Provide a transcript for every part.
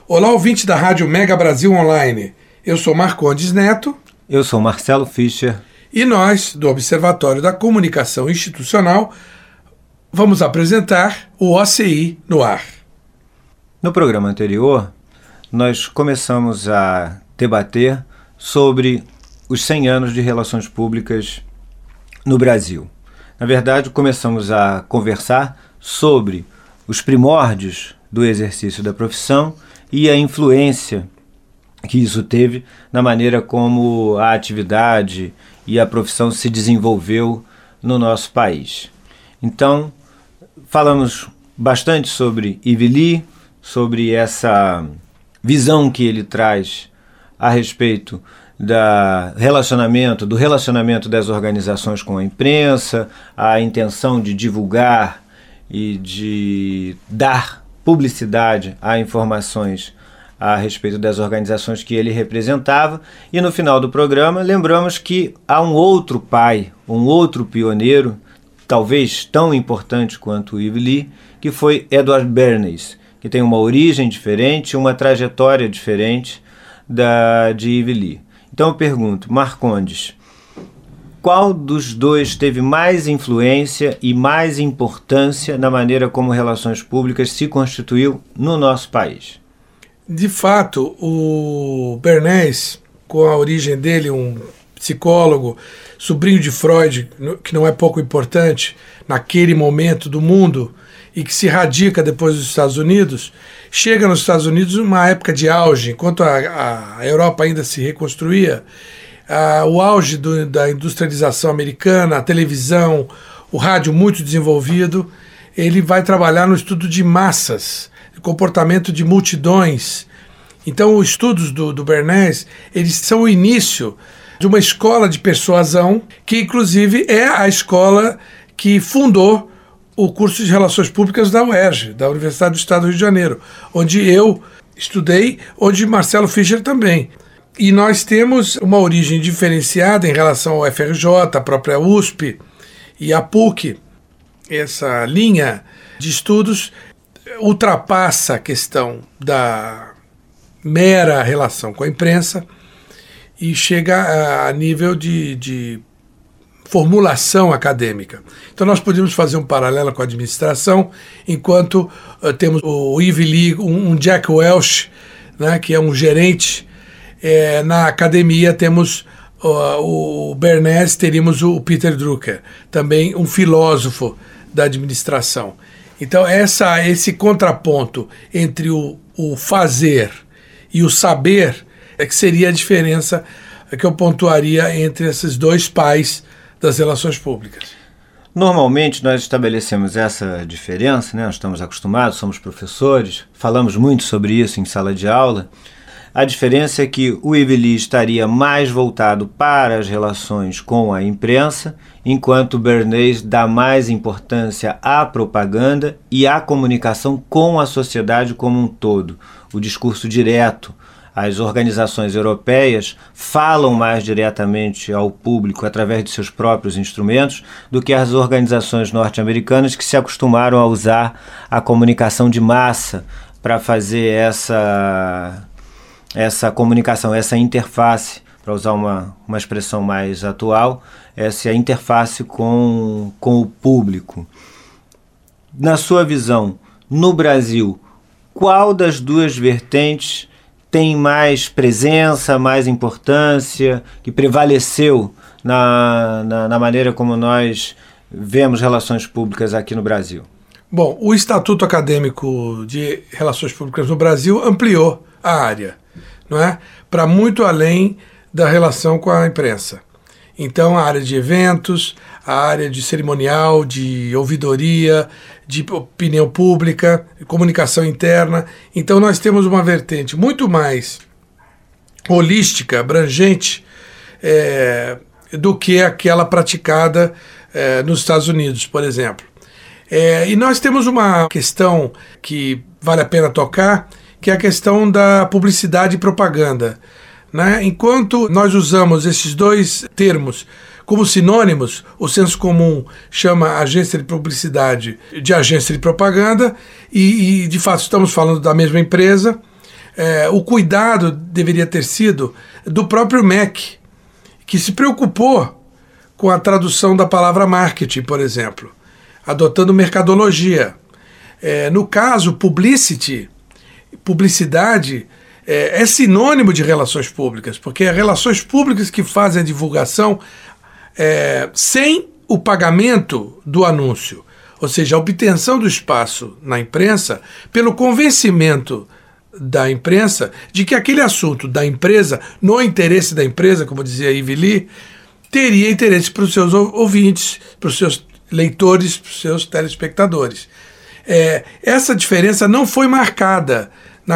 Olá, ouvinte da Rádio Mega Brasil Online. Eu sou Marcondes Neto. Eu sou Marcelo Fischer. E nós, do Observatório da Comunicação Institucional, vamos apresentar o OCI no ar. No programa anterior, nós começamos a debater sobre os 100 anos de relações públicas no Brasil. Na verdade, começamos a conversar sobre os primórdios do exercício da profissão e a influência que isso teve na maneira como a atividade e a profissão se desenvolveu no nosso país. Então, falamos bastante sobre Yves Lee, sobre essa visão que ele traz a respeito do relacionamento das organizações com a imprensa, a intenção de divulgar e de dar publicidade a informações a respeito das organizações que ele representava. E no final do programa lembramos que há um outro pai, um outro pioneiro, talvez tão importante quanto o Yves Lee, que foi Edward Bernays, que tem uma origem diferente, uma trajetória diferente da de Yves Lee. Então eu pergunto, Marcondes, qual dos dois teve mais influência e mais importância na maneira como relações públicas se constituiu no nosso país? De fato, o Bernays, com a origem dele, um psicólogo, sobrinho de Freud, que não é pouco importante naquele momento do mundo e que se radica depois dos Estados Unidos, chega nos Estados Unidos numa época de auge, enquanto a Europa ainda se reconstruía, o auge da industrialização americana, a televisão, o rádio muito desenvolvido. Ele vai trabalhar no estudo de massas, comportamento de multidões. Então, os estudos do Bernays, eles são o início de uma escola de persuasão, que inclusive é a escola que fundou o curso de Relações Públicas da UERJ, da Universidade do Estado do Rio de Janeiro, onde eu estudei, onde Marcelo Fischer também. E nós temos uma origem diferenciada em relação ao FRJ, a própria USP e a PUC. Essa linha de estudos ultrapassa a questão da mera relação com a imprensa e chega a nível de formulação acadêmica. Então nós podemos fazer um paralelo com a administração, enquanto temos o Yves Lee, um Jack Welch, né, que é um gerente. Na academia temos o Bernays, teríamos o Peter Drucker, também um filósofo da administração. Então esse contraponto entre o fazer e o saber é que seria a diferença que eu pontuaria entre esses dois pais das relações públicas. Normalmente nós estabelecemos essa diferença, né? Nós estamos acostumados, somos professores, falamos muito sobre isso em sala de aula. A diferença é que o Yves Lee estaria mais voltado para as relações com a imprensa, enquanto o Bernays dá mais importância à propaganda e à comunicação com a sociedade como um todo. O discurso direto. As organizações europeias falam mais diretamente ao público através de seus próprios instrumentos do que as organizações norte-americanas, que se acostumaram a usar a comunicação de massa para fazer essa comunicação, essa interface, para usar uma expressão mais atual, essa interface com o público. Na sua visão, no Brasil, qual das duas vertentes tem mais presença, mais importância, que prevaleceu na maneira como nós vemos relações públicas aqui no Brasil? Bom, o Estatuto Acadêmico de Relações Públicas no Brasil ampliou a área, não é? Para muito além da relação com a imprensa. Então, a área de eventos, a área de cerimonial, de ouvidoria, de opinião pública, comunicação interna. Então, nós temos uma vertente muito mais holística, abrangente, do que aquela praticada nos Estados Unidos, por exemplo. E nós temos uma questão que vale a pena tocar, que é a questão da publicidade e propaganda, né? Enquanto nós usamos esses dois termos como sinônimos, o senso comum chama agência de publicidade de agência de propaganda e de fato estamos falando da mesma empresa. o cuidado deveria ter sido do próprio MEC, que se preocupou com a tradução da palavra marketing, por exemplo, adotando mercadologia. No caso, publicidade é sinônimo de relações públicas, porque é relações públicas que fazem a divulgação sem o pagamento do anúncio, ou seja, a obtenção do espaço na imprensa pelo convencimento da imprensa de que aquele assunto da empresa, no interesse da empresa, como dizia Ivy Lee, teria interesse para os seus ouvintes, para os seus leitores, para os seus telespectadores. Essa diferença não foi marcada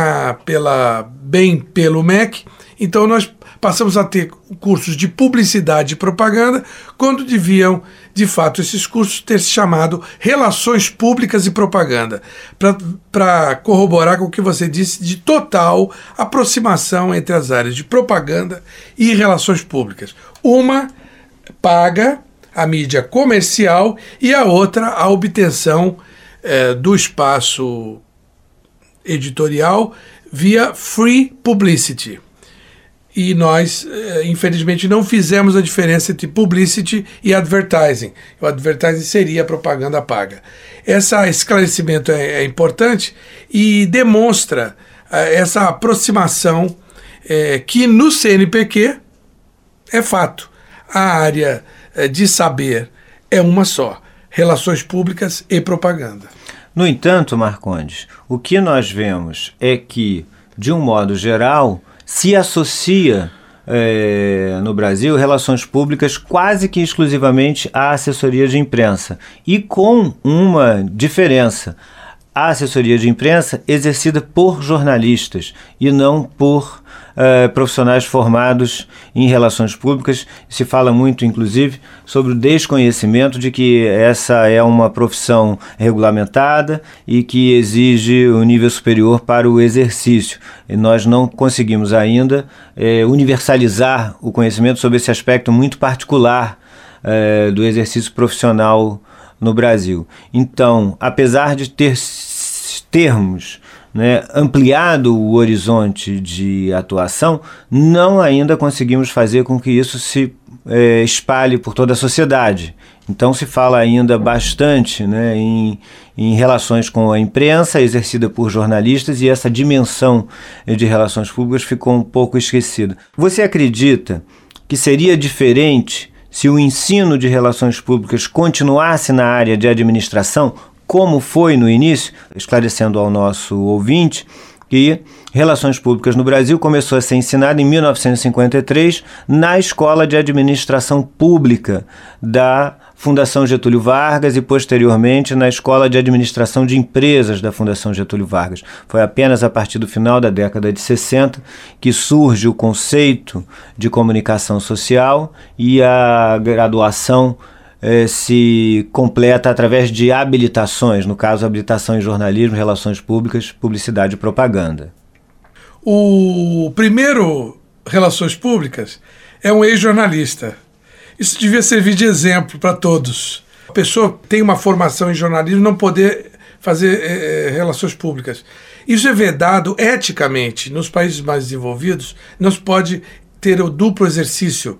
pelo MEC, então nós passamos a ter cursos de publicidade e propaganda, quando deviam, de fato, esses cursos ter se chamado Relações Públicas e Propaganda, para corroborar com o que você disse de total aproximação entre as áreas de propaganda e relações públicas. Uma paga a mídia comercial e a outra a obtenção do espaço editorial via free publicity. E nós, infelizmente, não fizemos a diferença entre publicity e advertising. O advertising seria a propaganda paga. Esse esclarecimento é importante e demonstra essa aproximação que no CNPq é fato. A área de saber é uma só: relações públicas e propaganda. No entanto, Marcondes, o que nós vemos é que, de um modo geral, se associa no Brasil relações públicas quase que exclusivamente à assessoria de imprensa, e com uma diferença: a assessoria de imprensa exercida por jornalistas e não por profissionais formados em relações públicas. Se fala muito, inclusive, sobre o desconhecimento de que essa é uma profissão regulamentada e que exige um nível superior para o exercício. E nós não conseguimos ainda universalizar o conhecimento sobre esse aspecto muito particular do exercício profissional no Brasil. Então, apesar de termos ampliado o horizonte de atuação, não ainda conseguimos fazer com que isso se espalhe por toda a sociedade. Então se fala ainda bastante em relações com a imprensa exercida por jornalistas, e essa dimensão de relações públicas ficou um pouco esquecida. Você acredita que seria diferente se o ensino de relações públicas continuasse na área de administração, como foi no início? Esclarecendo ao nosso ouvinte que Relações Públicas no Brasil começou a ser ensinada em 1953 na Escola de Administração Pública da Fundação Getúlio Vargas e, posteriormente, na Escola de Administração de Empresas da Fundação Getúlio Vargas. Foi apenas a partir do final da década de 60 que surge o conceito de comunicação social, e a graduação se completa através de habilitações, no caso, habilitação em jornalismo, relações públicas, publicidade e propaganda. O primeiro Relações Públicas é um ex-jornalista. Isso devia servir de exemplo para todos. A pessoa tem uma formação em jornalismo não poder fazer relações públicas. Isso é vedado eticamente. Nos países mais desenvolvidos, não se pode ter o duplo exercício.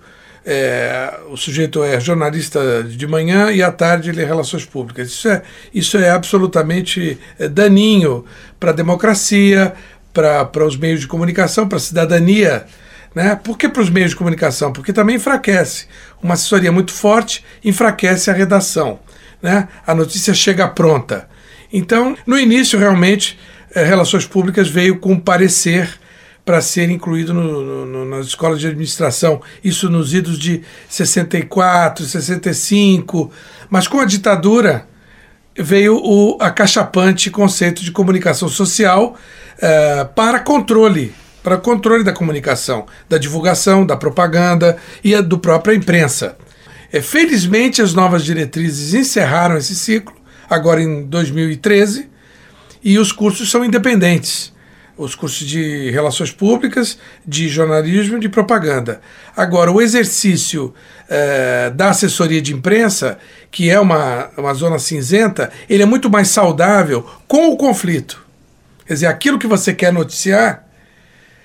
O sujeito é jornalista de manhã e à tarde ele é relações públicas. Isso é absolutamente daninho para a democracia, para os meios de comunicação, para a cidadania. Por que para os meios de comunicação? Porque também enfraquece. Uma assessoria muito forte enfraquece a redação. A notícia chega pronta. Então, no início, realmente, Relações Públicas veio com um parecer para ser incluído nas escolas de administração, isso nos idos de 64, 65, mas com a ditadura veio o acachapante conceito de comunicação social para controle da comunicação, da divulgação, da propaganda e do própria imprensa. Felizmente, as novas diretrizes encerraram esse ciclo, agora em 2013, e os cursos são independentes. Os cursos de relações públicas, de jornalismo e de propaganda. Agora, o exercício da assessoria de imprensa, que é uma zona cinzenta, ele é muito mais saudável com o conflito. Quer dizer, aquilo que você quer noticiar,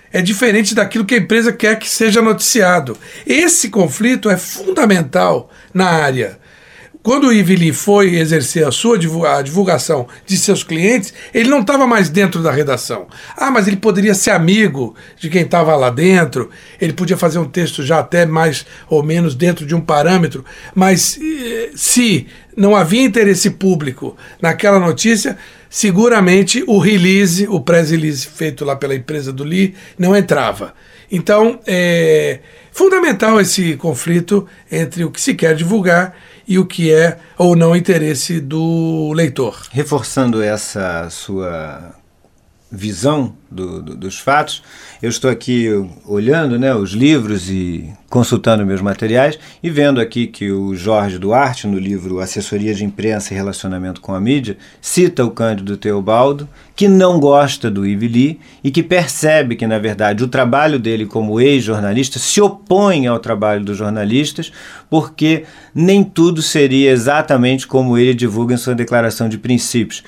é diferente daquilo que a empresa quer que seja noticiado. Esse conflito é fundamental na área. Quando o Yves Lee foi exercer a divulgação de seus clientes, ele não estava mais dentro da redação. Mas ele poderia ser amigo de quem estava lá dentro, ele podia fazer um texto já até mais ou menos dentro de um parâmetro, mas se não havia interesse público naquela notícia, seguramente o release, o press release feito lá pela empresa do Lee, não entrava. Então, é fundamental esse conflito entre o que se quer divulgar e o que é ou não interesse do leitor. Reforçando essa sua visão dos fatos, eu estou aqui olhando, né, os livros e consultando meus materiais e vendo aqui que o Jorge Duarte, no livro Assessoria de Imprensa e Relacionamento com a Mídia, cita o Cândido Teobaldo, que não gosta do Yves Lee e que percebe que, na verdade, o trabalho dele como ex-jornalista se opõe ao trabalho dos jornalistas, porque nem tudo seria exatamente como ele divulga em sua declaração de princípios.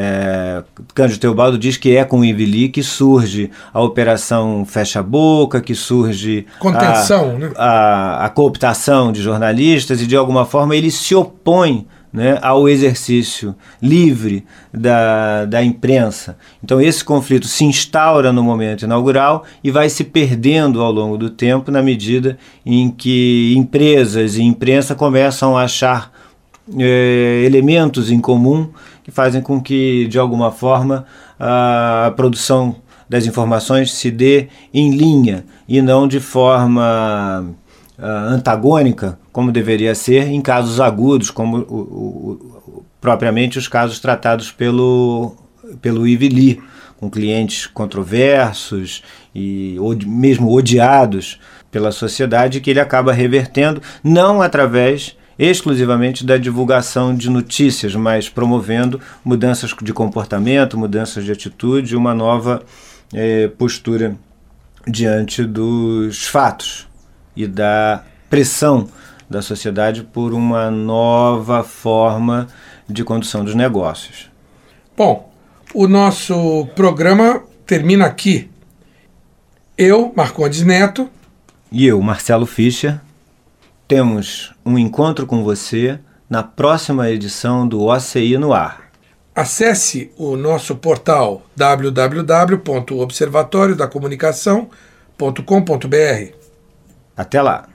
Cândido Teobaldo diz que é com o Yves Lee que surge a Operação Fecha Boca, que surge contenção, né? a cooptação de jornalistas, e de alguma forma ele se opõe, né, ao exercício livre da imprensa. Então esse conflito se instaura no momento inaugural e vai se perdendo ao longo do tempo na medida em que empresas e imprensa começam a achar elementos em comum que fazem com que, de alguma forma, a produção das informações se dê em linha e não de forma antagônica, como deveria ser em casos agudos, como propriamente os casos tratados pelo Yves Lee, com clientes controversos e mesmo odiados pela sociedade, que ele acaba revertendo, não através exclusivamente da divulgação de notícias, mas promovendo mudanças de comportamento, mudanças de atitude, uma nova postura diante dos fatos e da pressão da sociedade por uma nova forma de condução dos negócios. Bom, o nosso programa termina aqui. Eu, Marcondes Neto. E eu, Marcelo Fischer. Temos um encontro com você na próxima edição do OCI no Ar. Acesse o nosso portal www.observatoriodacomunicação.com.br. Até lá!